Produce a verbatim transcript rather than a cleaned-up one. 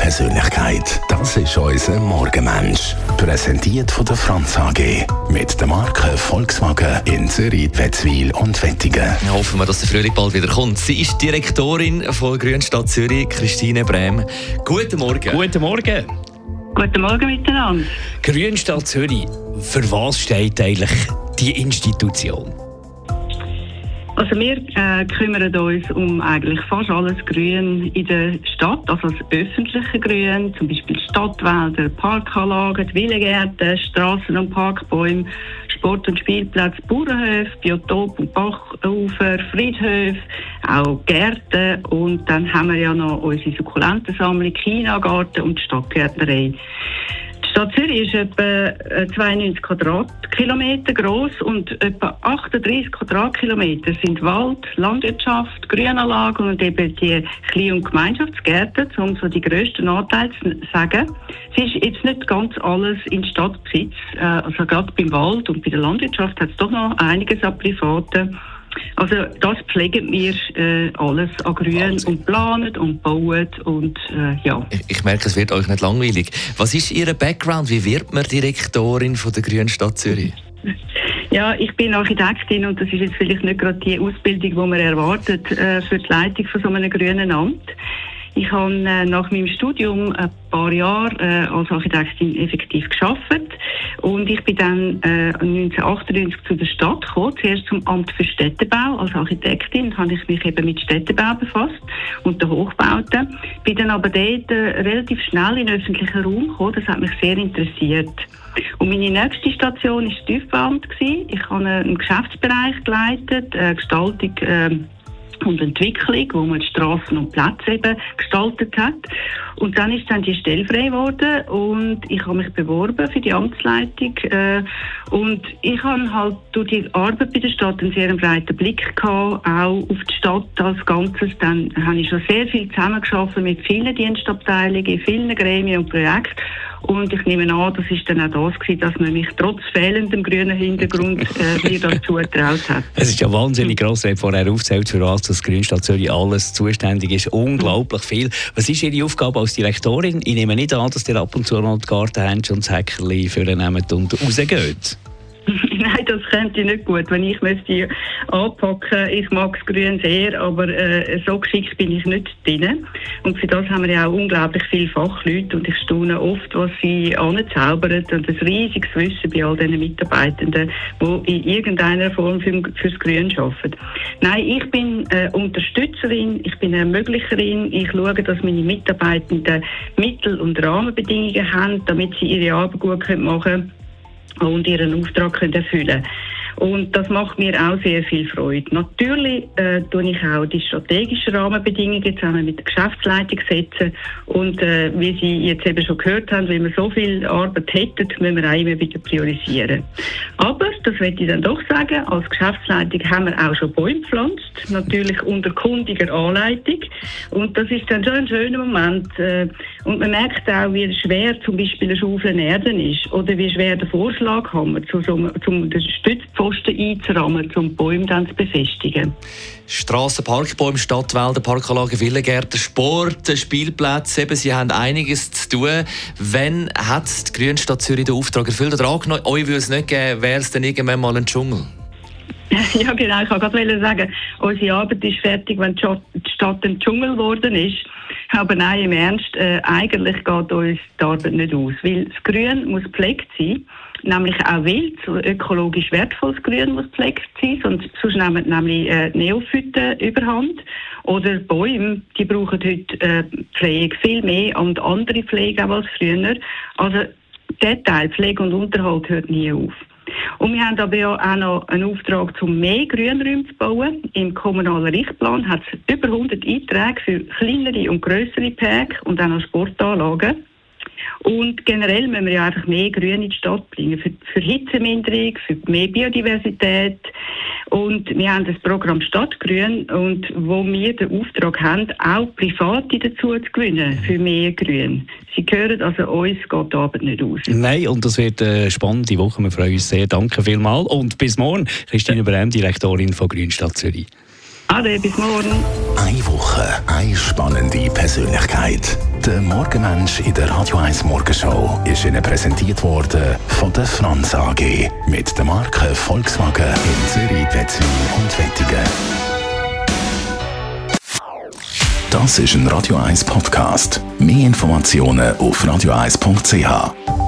Persönlichkeit. Das ist unser Morgenmensch. Präsentiert von der Franz A G. Mit der Marke Volkswagen in Zürich, Wetzwil und Wettingen. Hoffen wir, dass der Frühling bald wieder kommt. Sie ist Direktorin von Grünstadt Zürich, Christine Brehm. Guten Morgen. Guten Morgen. Guten Morgen miteinander. Grünstadt Zürich, für was steht eigentlich die Institution? Also wir äh, kümmern uns um eigentlich fast alles Grün in der Stadt, also das öffentliche Grün, zum Beispiel Stadtwälder, Parkanlagen, Villegärten, Strassen und Parkbäume, Sport- und Spielplätze, Bauernhöfe, Biotop- und Bachufer, Friedhöfe, auch Gärten, und dann haben wir ja noch unsere Sukkulentensammlung, Chinagarten und die Stadtgärtnerei. Die Stadt Zürich ist etwa zweiundneunzig Quadratkilometer gross und etwa achtunddreißig Quadratkilometer sind Wald, Landwirtschaft, Grünanlagen und eben die Klein- und Gemeinschaftsgärten, um so die grössten Anteile zu sagen. Es ist jetzt nicht ganz alles in Stadtbesitz, also gerade beim Wald und bei der Landwirtschaft hat es doch noch einiges an Privaten. Also das pflegen wir äh, alles an Grün Wahnsinn. Und planen und bauen und äh, ja. Ich, ich merke, es wird euch nicht langweilig. Was ist Ihr Background? Wie wird man Direktorin von der Grünstadt Zürich? Ja, ich bin Architektin und das ist jetzt vielleicht nicht gerade die Ausbildung, die man erwartet äh, für die Leitung von so einem grünen Amt. Ich habe äh, nach meinem Studium ein paar Jahre äh, als Architektin effektiv gearbeitet und ich bin dann äh, neunzehnhundertachtundneunzig zu der Stadt gekommen, zuerst zum Amt für Städtebau. Als Architektin habe ich mich eben mit Städtebau befasst und den Hochbauten. Bin dann aber dort äh, relativ schnell in den öffentlichen Raum gekommen, das hat mich sehr interessiert. Und meine nächste Station war das Tiefbauamt. Ich habe einen Geschäftsbereich geleitet, äh, Gestaltung äh, und Entwicklung, wo man die Strassen und Plätze eben gestaltet hat. Und dann ist dann die Stelle frei geworden und ich habe mich beworben für die Amtsleitung. Äh, und ich habe halt durch die Arbeit bei der Stadt einen sehr breiten Blick gehabt, auch auf die Stadt als Ganzes. Dann habe ich schon sehr viel zusammengearbeitet mit vielen Dienstabteilungen, vielen Gremien und Projekten. Und ich nehme an, das ist dann auch das gewesen, dass man mich trotz fehlendem grünen Hintergrund äh, mir dazu getraut hat. Es ist ja wahnsinnig gross, ihr vorher aufgezählt, für was das Grünstadt Zürich alles zuständig ist. Unglaublich viel. Was ist Ihre Aufgabe als Direktorin? Ich nehme nicht an, dass ihr ab und zu noch die Gartenhändchen und das Häckerli vornehmt und rausgeht. Nein, das könnte ich nicht gut, wenn ich müsste anpacken. Ich mag das Grün sehr, aber äh, so geschickt bin ich nicht drin. Und für das haben wir ja auch unglaublich viele Fachleute und ich staune oft, was sie anzaubern und ein riesiges Wissen bei all diesen Mitarbeitenden, die in irgendeiner Form für, fürs Grün arbeiten. Nein, ich bin äh, Unterstützerin, ich bin Ermöglicherin, ich schaue, dass meine Mitarbeitenden Mittel und Rahmenbedingungen haben, damit sie ihre Arbeit gut machen können und ihren Auftrag können erfüllen. Und das macht mir auch sehr viel Freude. Natürlich äh, tue ich auch die strategischen Rahmenbedingungen zusammen mit der Geschäftsleitung setzen. Und äh, wie Sie jetzt eben schon gehört haben, wenn wir so viel Arbeit hätten, müssen wir auch immer wieder priorisieren. Aber, das möchte ich dann doch sagen, als Geschäftsleitung haben wir auch schon Bäume gepflanzt, natürlich unter kundiger Anleitung. Und das ist dann schon ein schöner Moment. Äh, und man merkt auch, wie schwer zum Beispiel eine Schaufel Erden ist oder wie schwer der Vorschlag haben, zu so, zum den Stützpfosten einzurahmen, um die Bäume dann zu befestigen. Strassen, Parkbäume, Stadtwälder, Parkanlagen, Villengärten, Sport, Spielplätze, eben, Sie haben einiges zu tun. Wann hat die Grünstadt Zürich den Auftrag erfüllt oder angenommen? Euch würde es nicht geben, wäre es dann irgendwann mal ein Dschungel? Ja, genau. Ich wollte gerade sagen, unsere Arbeit ist fertig, wenn die Stadt ein Dschungel geworden ist. Aber nein, im Ernst, äh, eigentlich geht uns die Arbeit nicht aus. Weil das Grün muss gepflegt sein, nämlich auch wild, so ökologisch wertvolles Grün muss gepflegt sein, sonst, sonst nehmen nämlich äh, Neophyten überhand. Oder Bäume, die brauchen heute äh, Pflege viel mehr und andere Pflege auch als früher. Also der Teil Pflege und Unterhalt hört nie auf. Und wir haben aber ja auch noch einen Auftrag, um mehr Grünräume zu bauen. Im kommunalen Richtplan hat es über hundert Einträge für kleinere und grössere Parks und auch noch Sportanlagen. Und generell müssen wir ja einfach mehr Grün in die Stadt bringen. Für, für Hitzeminderung, für mehr Biodiversität. Und wir haben das Programm Stadtgrün, und wo wir den Auftrag haben, auch Private dazu zu gewinnen für mehr Grün. Sie hören, also uns geht die Arbeit nicht aus. Nein, und das wird eine spannende Woche. Wir freuen uns sehr. Danke vielmals. Und bis morgen. Christine Brehm, Direktorin von Grünstadt Zürich. Ade, bis morgen. Eine Woche Woche eine spannende Persönlichkeit. Der Morgenmensch in der Radio eins Morgenshow ist Ihnen präsentiert worden von der Franz A G mit der Marke Volkswagen in Zürich, Wetzwil und Wettigen. Das ist ein Radio eins Podcast. Mehr Informationen auf radio eins punkt c h.